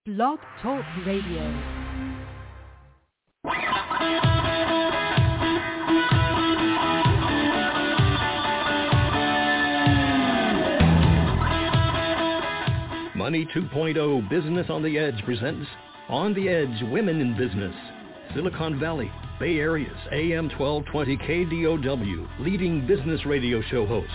Blog Talk Radio. Money 2.0 Business on the Edge presents On the Edge Women in Business. Silicon Valley, Bay Area's AM 1220 KDOW leading business radio show host.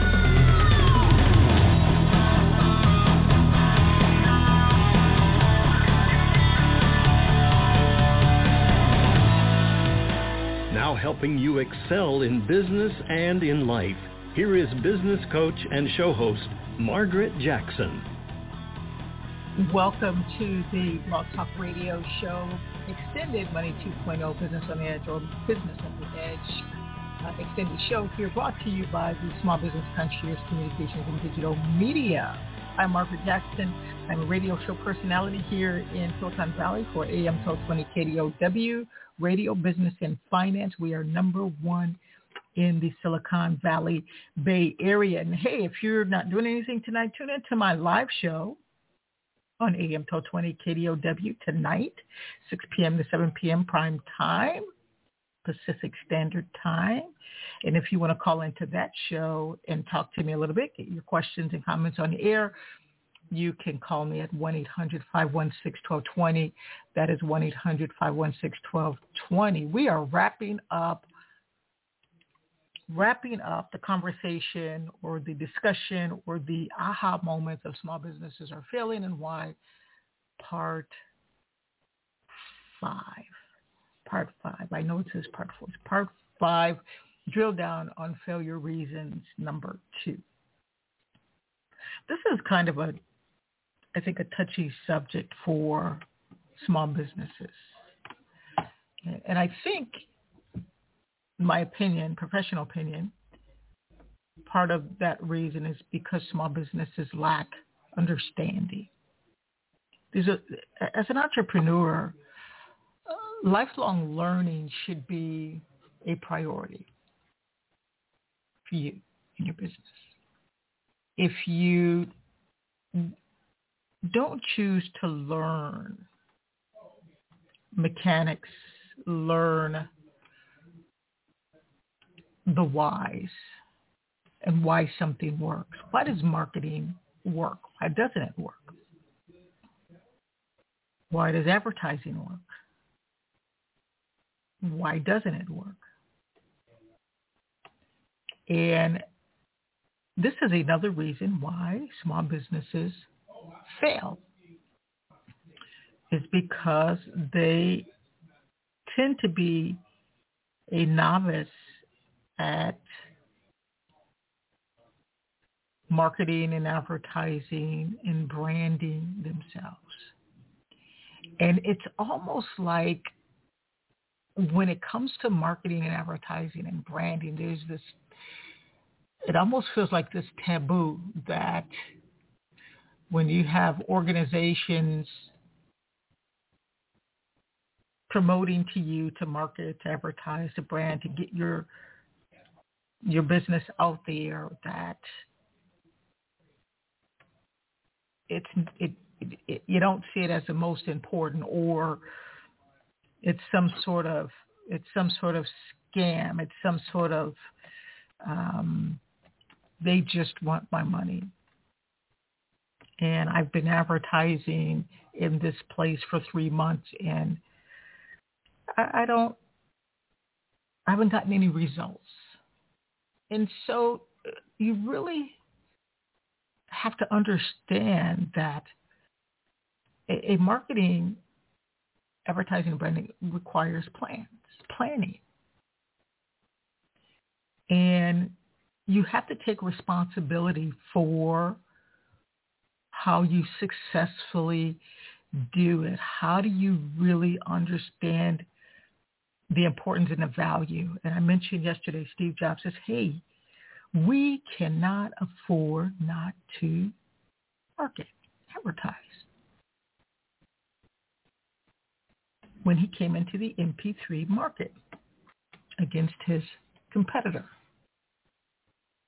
Now helping you excel in business and in life, here is business coach and show host, Margaret Jackson. Welcome to the Blog Talk Radio show, Extended Money 2.0 Business on the Edge, or Business on the Edge extended show here, brought to you by the Small Business Concierge Communications and Digital Media. I'm Margaret Jackson. I'm a radio show personality here in Silicon Valley for AM 1220 KDOW, Radio Business and Finance. We are number one in the Silicon Valley Bay Area. And hey, if you're not doing anything tonight, tune in to my live show on AM 1220 KDOW tonight, 6 p.m. to 7 p.m. prime time, Pacific Standard Time. And if you want to call into that show and talk to me a little bit, get your questions and comments on the air, you can call me at 1-800-516-1220. That is 1-800-516-1220. We are wrapping up the conversation or the discussion or the aha moments of small businesses are failing and why, part 5. I know it says part 4. It's part 5, drill down on failure reasons number 2. This is kind of a touchy subject for small businesses. And I think, my opinion, professional opinion, part of that reason is because small businesses lack understanding. As an entrepreneur, lifelong learning should be a priority for you in your business. If you don't choose to learn mechanics, learn the whys and why something works. Why does marketing work? Why doesn't it work? Why does advertising work? Why doesn't it work? And this is another reason why small businesses fail, is because they tend to be a novice at marketing and advertising and branding themselves. And it's almost like when it comes to marketing and advertising and branding, it almost feels like this taboo that when you have organizations promoting to you to market, to advertise, to brand, to get your business out there, that you don't see it as the most important, or it's some sort of scam. It's some sort of they just want my money. And I've been advertising in this place for 3 months, and I haven't gotten any results. And so you really have to understand that a marketing, advertising, and branding requires planning. And you have to take responsibility for how you successfully do it. How do you really understand the importance and the value? And I mentioned yesterday, Steve Jobs says, hey, we cannot afford not to market, advertise. When he came into the MP3 market against his competitor.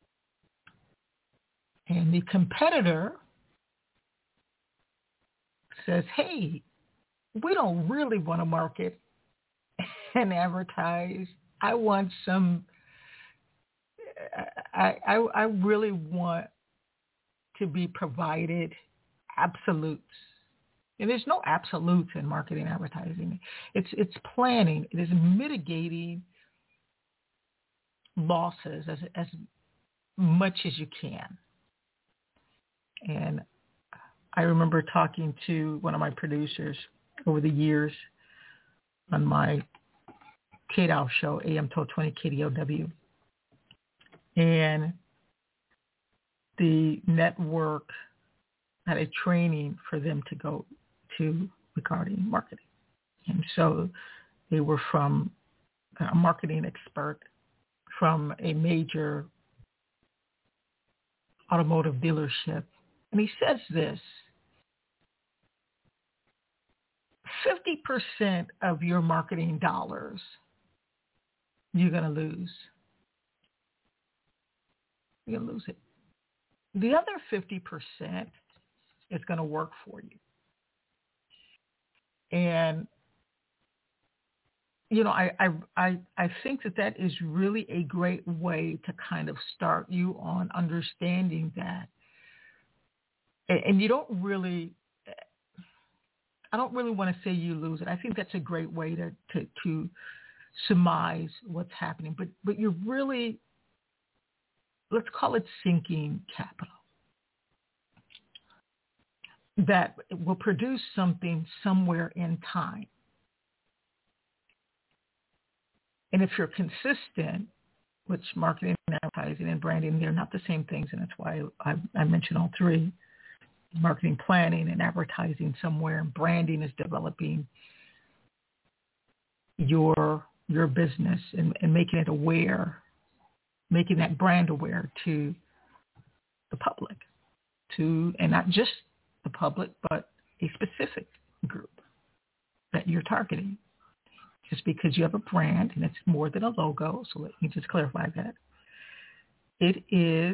And the competitor says, hey, we don't really want to market and advertise. I want some, I really want to be provided absolutes. And there's no absolutes in marketing and advertising. It's planning. It is mitigating losses as much as you can. And I remember talking to one of my producers over the years on my KDOW show, AM 1220 KDOW. And the network had a training for them to go to regarding marketing. And so they were from a marketing expert from a major automotive dealership. And he says this, 50% of your marketing dollars you're going to lose. You're going to lose it. The other 50% is going to work for you. And, you know, I think that is really a great way to kind of start you on understanding that. And you don't really, I don't really want to say you lose it. I think that's a great way to surmise what's happening. But you're really, let's call it sinking capital that will produce something somewhere in time. And if you're consistent, which marketing and advertising and branding, they're not the same things, and that's why I mentioned all three. Marketing planning and advertising somewhere, and branding is developing your business and making it aware, making that brand aware to the public, and not just the public, but a specific group that you're targeting. Just because you have a brand, and it's more than a logo, so let me just clarify that. It is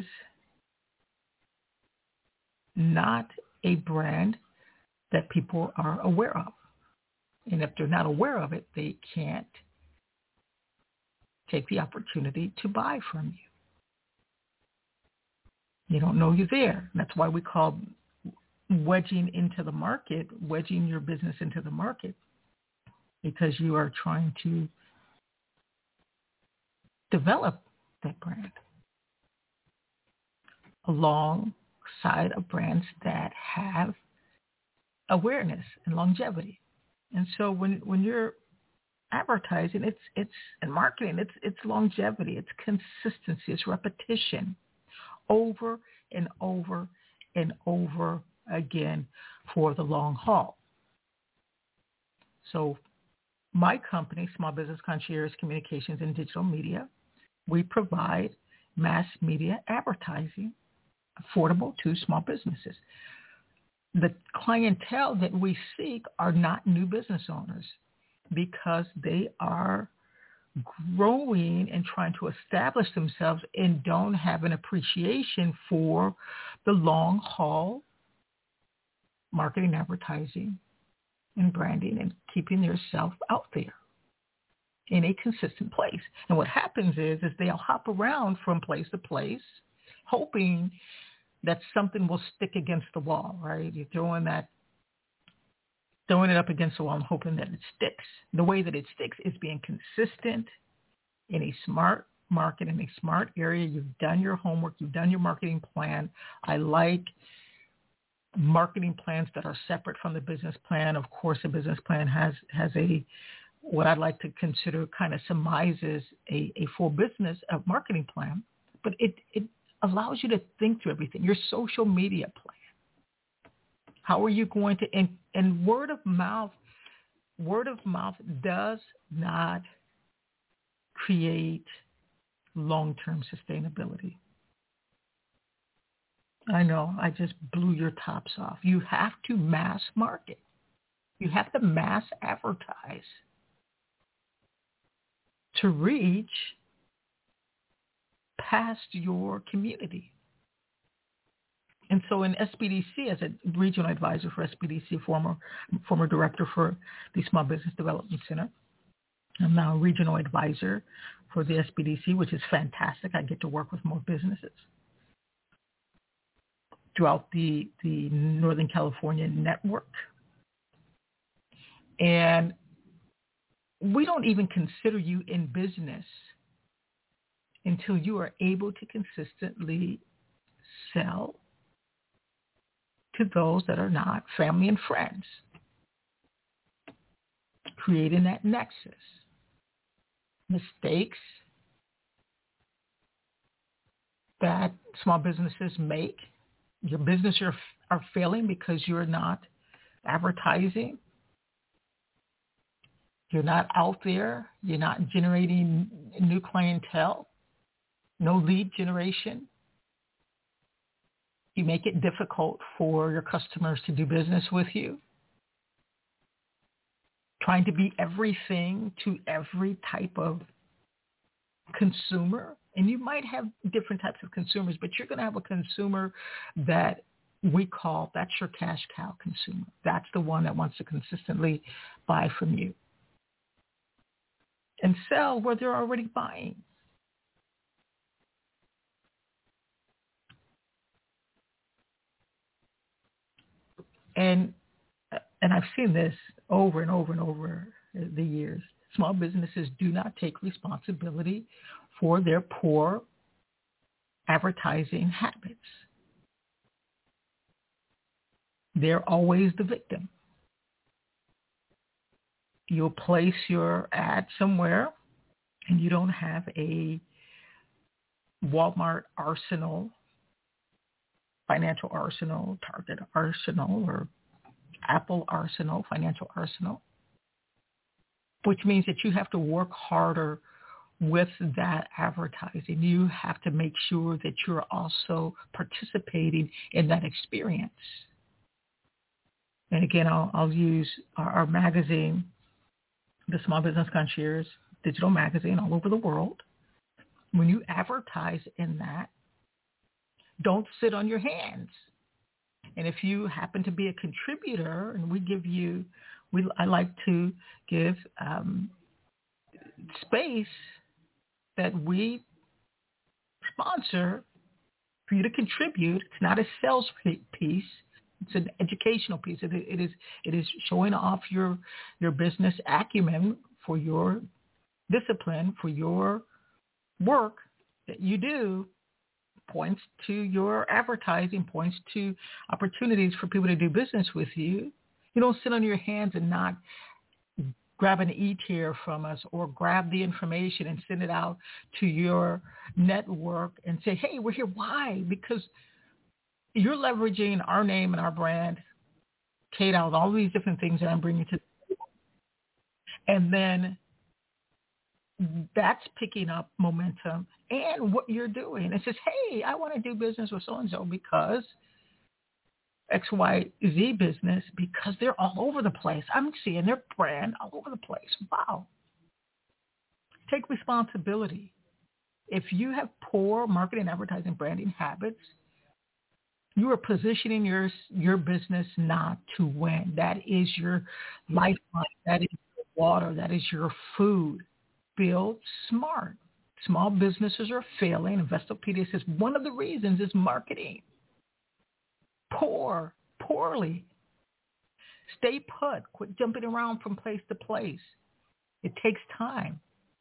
not a brand that people are aware of. And if they're not aware of it, they can't take the opportunity to buy from you. They don't know you're there. That's why we call wedging into the market, wedging your business into the market, because you are trying to develop that brand alongside of brands that have awareness and longevity. And so when you're advertising, it's and marketing, it's longevity, it's consistency, it's repetition over and over and over again for the long haul. So my company, Small Business Concierge Communications and Digital Media, we provide mass media advertising affordable to small businesses. The clientele that we seek are not new business owners because they are growing and trying to establish themselves and don't have an appreciation for the long haul marketing, advertising, and branding and keeping theirself out there in a consistent place. And what happens is they'll hop around from place to place hoping that something will stick against the wall, right? You're throwing it up against the wall and hoping that it sticks. The way that it sticks is being consistent in a smart market, in a smart area. You've done your homework. You've done your marketing plan. I like marketing plans that are separate from the business plan. Of course, a business plan has a, what I'd like to consider kind of surmises a full business of marketing plan, but it allows you to think through everything. Your social media plan. How are you going to, and word of mouth does not create long-term sustainability. I know, I just blew your tops off. You have to mass market. You have to mass advertise to reach past your community. And so in SBDC, as a regional advisor for SBDC, former director for the Small Business Development Center, I'm now a regional advisor for the SBDC, which is fantastic. I get to work with more businesses throughout the Northern California network. And we don't even consider you in business until you are able to consistently sell to those that are not family and friends, creating that nexus. Mistakes that small businesses make, your business are failing because you're not advertising, you're not out there, you're not generating new clientele, no lead generation. You make it difficult for your customers to do business with you. Trying to be everything to every type of consumer. And you might have different types of consumers, but you're going to have a consumer that we call, that's your cash cow consumer. That's the one that wants to consistently buy from you and sell where they're already buying. And I've seen this over and over and over the years. Small businesses do not take responsibility for their poor advertising habits. They're always the victim. You'll place your ad somewhere and you don't have a Walmart arsenal, financial arsenal, Target arsenal, or Apple arsenal, financial arsenal, which means that you have to work harder with that advertising. You have to make sure that you're also participating in that experience. And again, I'll use our magazine, the Small Business Concierge digital magazine all over the world. When you advertise in that, don't sit on your hands. And if you happen to be a contributor, and I like to give space that we sponsor for you to contribute. It's not a sales piece. It's an educational piece. It is showing off your business acumen, for your discipline, for your work that you do. Points to your advertising, points to opportunities for people to do business with you. You don't sit on your hands and not grab an e-tier from us or grab the information and send it out to your network and say, hey, we're here. Why? Because you're leveraging our name and our brand, KDOW, all these different things that I'm bringing to the table. And then that's picking up momentum and what you're doing. It says, hey, I want to do business with so-and-so because XYZ business, because they're all over the place. I'm seeing their brand all over the place. Wow. Take responsibility. If you have poor marketing, advertising, branding habits, you are positioning your business not to win. That is your lifeline. That is your water. That is your food. Build smart. Small businesses are failing. Investopedia says one of the reasons is marketing. Poorly. Stay put. Quit jumping around from place to place. It takes time.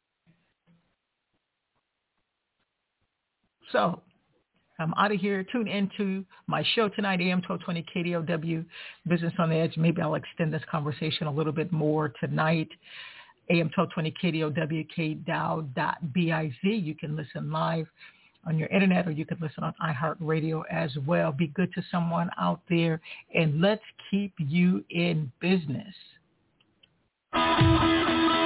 So I'm out of here. Tune into my show tonight, AM 1220 KDOW, Business on the Edge. Maybe I'll extend this conversation a little bit more tonight. AM 1220 KDOW, KDOW.biz. You can listen live on your internet, or you can listen on iHeartRadio as well. Be good to someone out there, and let's keep you in business.